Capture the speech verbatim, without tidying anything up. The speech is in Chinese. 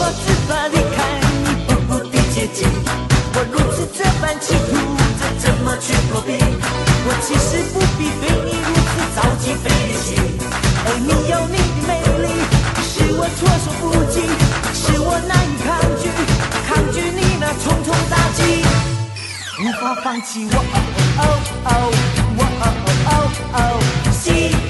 只怕离开你，步步地接近。我如此这般企图，这怎么去躲避？我其实不必对你如此着急费力气。而你有你的美丽，使我措手不及，使我难以抗拒，抗拒你那重重打击，无法放弃我。哦哦哦哦哦哦哦，心。